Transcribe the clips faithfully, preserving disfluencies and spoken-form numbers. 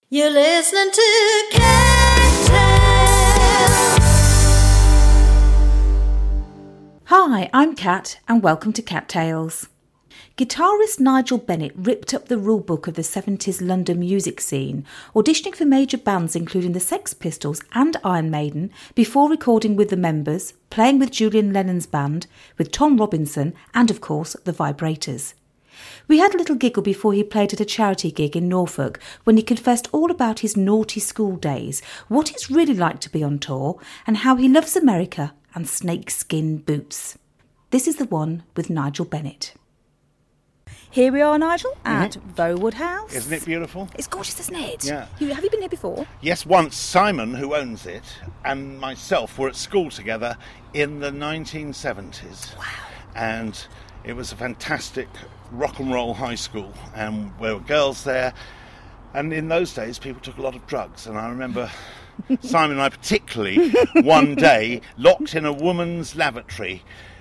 You're listening to Cat Tales. Hi, I'm Kat and welcome to Cat Tales. Guitarist Nigel Bennett ripped up the rulebook of the seventies London music scene, auditioning for major bands including the Sex Pistols and Iron Maiden before recording with the Members, playing with Julian Lennon's band, with Tom Robinson and, of course, the Vibrators. We had a little giggle before he played at a charity gig in Norfolk when he confessed all about his naughty school days, what it's really like to be on tour, and how he loves America and snakeskin boots. This is the one with Nigel Bennett. Here we are, Nigel, at mm-hmm. Vowood House. Isn't it beautiful? It's gorgeous, isn't it? Yeah. You, have you been here before? Yes, once. Simon, who owns it, and myself were at school together in the nineteen seventies. Wow. And it was a fantastic rock and roll high school, and there were girls there. And in those days, people took a lot of drugs. And I remember Simon and I particularly, one day, locked in a woman's lavatory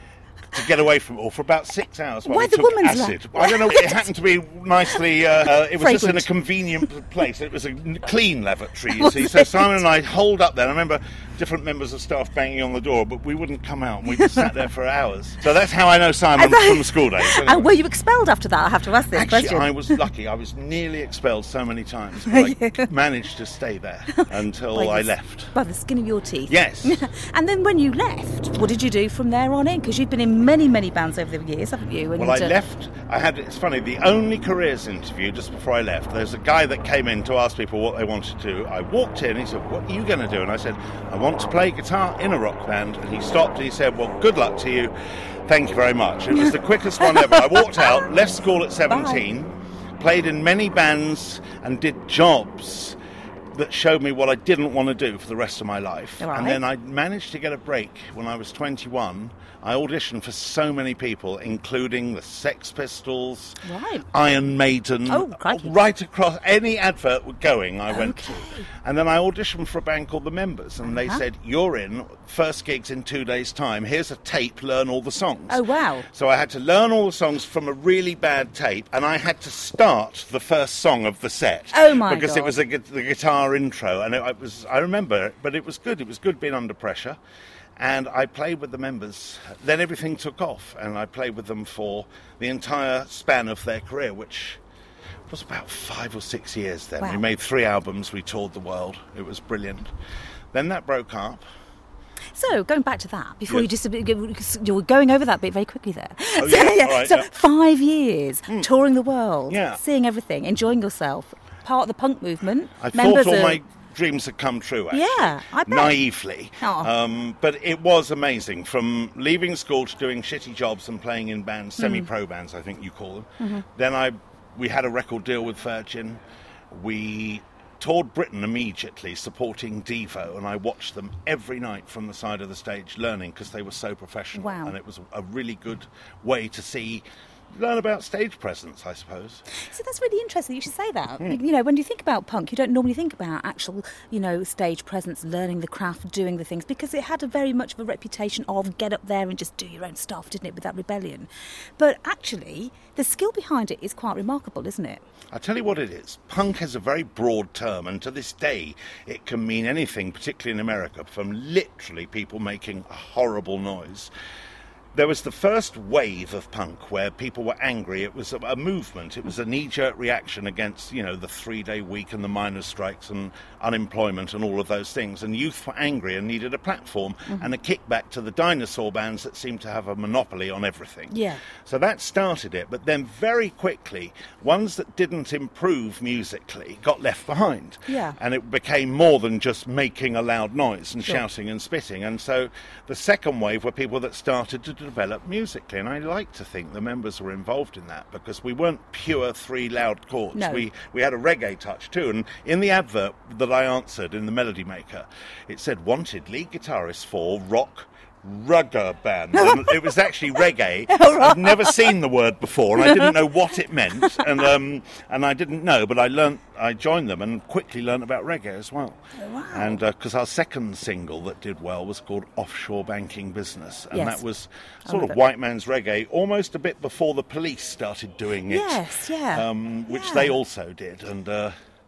to get away from it all for about six hours while Why we the took woman's acid. La- I don't know, it happened to be nicely, uh, uh, it was Fragrant. just in a convenient place. It was a clean lavatory, you see. So Simon and I holed up there. I remember different members of staff banging on the door, but we wouldn't come out, and we just sat there for hours. So that's how I know Simon from school days. Anyway. And were you expelled after that? I have to ask this Actually, question. I was lucky. I was nearly expelled so many times, but I managed to stay there until By I the- left. By the skin of your teeth. Yes. And then when you left, what did you do from there on in? Because you've been in many, many bands over the years, haven't you? And Well, I uh, left. I had. It's funny. The only careers interview just before I left, there's a guy that came in to ask people what they wanted to do. I walked in. He said, "What are you going to do?" And I said, "I want to play guitar in a rock band." And he stopped and he said, "Well, good luck to you. Thank you very much." It was the quickest one ever. I walked out, left school at seventeen, Bye. Played in many bands and did jobs that showed me what I didn't want to do for the rest of my life. Right. And then I managed to get a break when I was twenty-one. I auditioned for so many people, including the Sex Pistols, Right. Iron Maiden, Oh, crikey. right across any advert going I went Okay. to. And then I auditioned for a band called The Members, and they Uh-huh. said, "You're in, first gig's in two days' time. Here's a tape, learn all the songs." Oh, wow. So I had to learn all the songs from a really bad tape, and I had to start the first song of the set. Oh, my Because God. it was a, gu- the guitar intro, and it, it was, I remember it, but it was good. It was good being under pressure. And I played with the Members. Then everything took off, and I played with them for the entire span of their career, which was about five or six years then. Wow. We made three albums, we toured the world. It was brilliant. Then that broke up. So, going back to that, before Yeah. you just, you were going over that bit very quickly there. Oh, so, yeah? All right, so yeah. five years, touring the world, Yeah. seeing everything, enjoying yourself, part of the punk movement. I members thought all of- my dreams had come true, actually. Yeah, I bet. Naively. Oh. Um, but it was amazing. From leaving school to doing shitty jobs and playing in bands, semi-pro bands, I think you call them. Mm-hmm. Then I, we had a record deal with Virgin. We toured Britain immediately, supporting Devo, and I watched them every night from the side of the stage, learning, because they were so professional. Wow. And it was a really good way to see... learn about stage presence, I suppose. So that's really interesting. You should say that. You know, when you think about punk, you don't normally think about actual, you know, stage presence, learning the craft, doing the things, because it had a very much of a reputation of get up there and just do your own stuff, didn't it, with that rebellion. But actually, the skill behind it is quite remarkable, isn't it? I'll tell you what it is. Punk is a very broad term, and to this day it can mean anything, particularly in America, from literally people making a horrible noise. There was the first wave of punk where people were angry. It was a, a movement. It was a knee-jerk reaction against, you know, the three-day week and the miners' strikes and unemployment and all of those things. And youth were angry and needed a platform mm-hmm. and a kickback to the dinosaur bands that seemed to have a monopoly on everything. Yeah. So that started it. But then very quickly, ones that didn't improve musically got left behind. Yeah. And it became more than just making a loud noise and Sure. shouting and spitting. And so the second wave were people that started to develop musically, and I like to think the Members were involved in that, because we weren't pure three loud chords. No. We we had a reggae touch too, and in the advert that I answered in the Melody Maker, it said wanted lead guitarist for rock rugger band, and it was actually reggae. I'd never seen the word before, and I didn't know what it meant, and um, and I didn't know, but I learnt, I joined them and quickly learnt about reggae as well. Oh, wow. And because uh, our second single that did well was called Offshore Banking Business, and Yes. that was I sort love of it. white man's reggae, almost a bit before the Police started doing it. Yes, yeah. Um, which Yeah. they also did, and uh,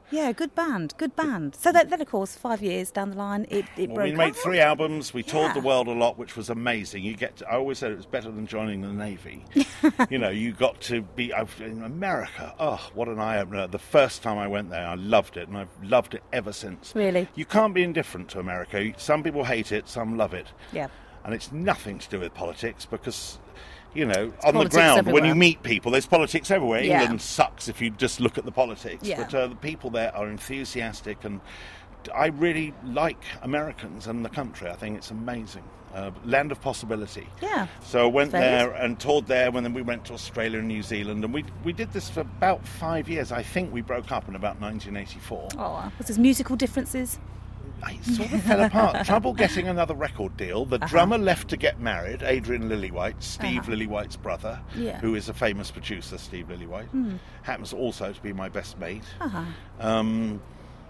Yeah, good band, good band. So that, then, of course, five years down the line, it, it Well, broke we made up. three albums. We toured Yeah. the world a lot, which was amazing. You get to, I always said it was better than joining the Navy. You know, you got to be I've, in America. Oh, what an eye opener! The first time I went there, I loved it, and I've loved it ever since. Really? You can't be indifferent to America. Some people hate it, some love it. Yeah. And it's nothing to do with politics because, you know, on the politics ground, when everywhere. you meet people, there's politics everywhere. Yeah. England sucks if you just look at the politics. Yeah. But uh, the people there are enthusiastic, and I really like Americans and the country. I think it's amazing. Uh, land of possibility. Yeah. So I went Very there good. and toured there, and then we went to Australia and New Zealand, and we we did this for about five years. I think we broke up in about nineteen eighty-four. Oh, was there musical differences? It sort of fell apart. Trouble getting another record deal. The Uh-huh. drummer left to get married, Adrian Lillywhite, Steve Uh-huh. Lillywhite's brother, Yeah. who is a famous producer, Steve Lillywhite. Mm. Happens also to be my best mate. Uh-huh. Um,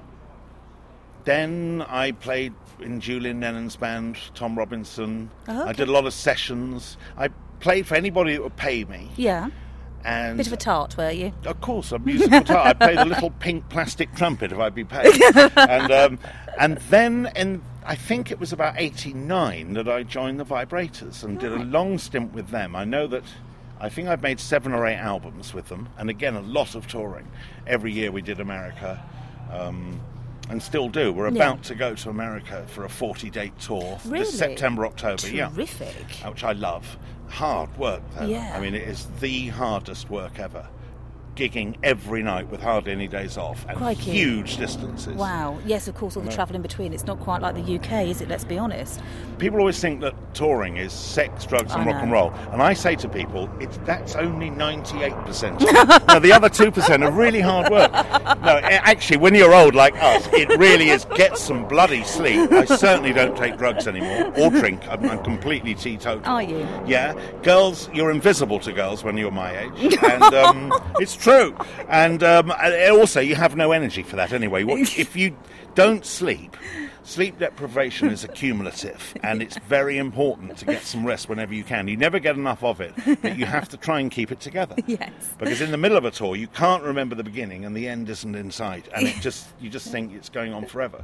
then I played in Julian Lennon's band, Tom Robinson. Oh, okay. I did a lot of sessions. I played for anybody that would pay me. Yeah. And Bit of a tart, were you? of course, a musical guitar. I played a little pink plastic trumpet if I'd be paid. And um, and then, in I think it was about eighty-nine that I joined the Vibrators and did a Right. long stint with them. I know that, I think I've made seven or eight albums with them, and again, a lot of touring. Every year we did America, um, and still do. We're Yeah. about to go to America for a forty-day tour Really? this September, October. Yeah. Terrific. Uh, which I love. Hard work, though. Yeah. I mean, it is the hardest work ever. Gigging every night with hardly any days off, and Crikey. huge distances. Wow. Yes, of course, all the No. travel in between. It's not quite like the U K, is it? Let's be honest. People always think that touring is sex, drugs, and I rock and know. roll, and I say to people, it's that's only ninety-eight percent. Now, the other two percent are really hard work. No, a- actually, when you're old like us, it really is get some bloody sleep. I certainly don't take drugs anymore or drink. I'm, I'm completely teetotal. Are you? Yeah, girls, you're invisible to girls when you're my age, and um, it's true. And um, and also, you have no energy for that anyway. What, if you don't sleep, sleep deprivation is accumulative, and it's very important to get some rest whenever you can. You never get enough of it, but you have to try and keep it together. Yes. Because in the middle of a tour, you can't remember the beginning, and the end isn't in sight, and it just you just think it's going on forever.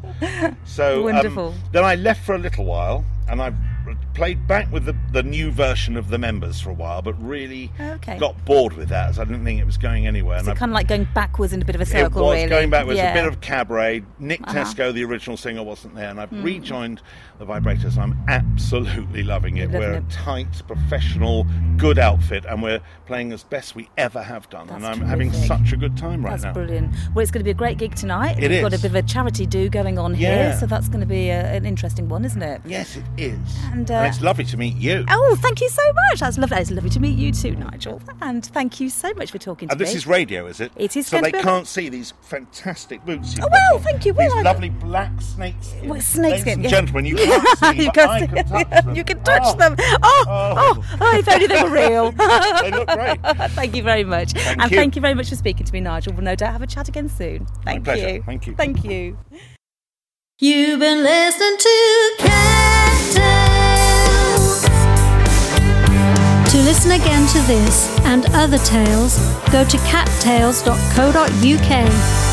So um, Wonderful. then I left for a little while, and I played back with the, the new version of the Members for a while, but really Okay. got bored with that, as I didn't think it was going anywhere. So and I- kind of like going backwards in a bit of a circle, it was really. going backwards, Yeah. a bit of cabaret. Nick Uh-huh. Hmm. Tesco, the original singer, wasn't there, and I've rejoined the Vibrators. I'm absolutely loving it. Loving we're it. a tight, professional, good outfit, and we're playing as best we ever have done. That's and I'm having terrific. such a good time right That's now. brilliant. Well, it's going to be a great gig tonight. It We've got a is. bit of a charity do going on here, Yeah. so that's going to be a, an interesting one, isn't it? Yes, it is. And, And, uh, it's lovely to meet you. Oh, thank you so much. That's lovely. It's lovely to meet you too, Nigel. And thank you so much for talking to And this me. is radio, is it? It is So going they to be- can't see these fantastic boots you've Oh, got well, on. thank you. These Well, I- lovely black snakeskin. Well, snakeskin, Ladies and yeah. gentlemen, you can't see, you but can I see- can touch them. You can touch Oh. them. Oh, oh, Oh. oh, if only they were real. They look great. Thank you very much. Thank and you. thank you very much for speaking to me, Nigel. We'll no doubt have a chat again soon. Thank pleasure. you. Thank you. Thank you. You've been listening to Cat Tales. To listen again to this and other tales, go to cat tales dot co dot uk.